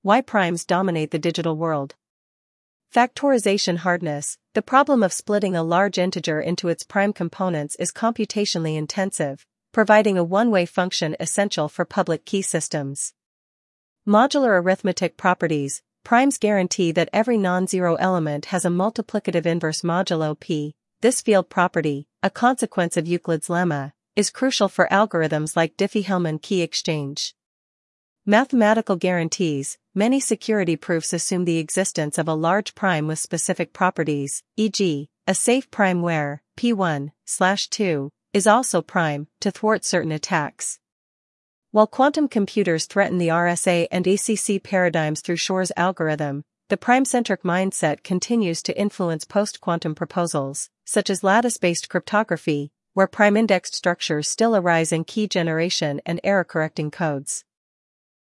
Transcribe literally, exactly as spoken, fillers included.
Why primes dominate the digital world. Factorization hardness. The problem of splitting a large integer into its prime components is computationally intensive, providing a one-way function essential for public key systems. Modular arithmetic properties. Primes guarantee that every non-zero element has a multiplicative inverse modulo p. This field property, a consequence of Euclid's lemma, is crucial for algorithms like Diffie-Hellman key exchange. Mathematical guarantees. Many security proofs assume the existence of a large prime with specific properties, for example, a safe prime where p one slash two is also prime, to thwart certain attacks. While quantum computers threaten the R S A and A C C paradigms through Shor's algorithm, the prime-centric mindset continues to influence post-quantum proposals, such as lattice-based cryptography, where prime-indexed structures still arise in key generation and error-correcting codes.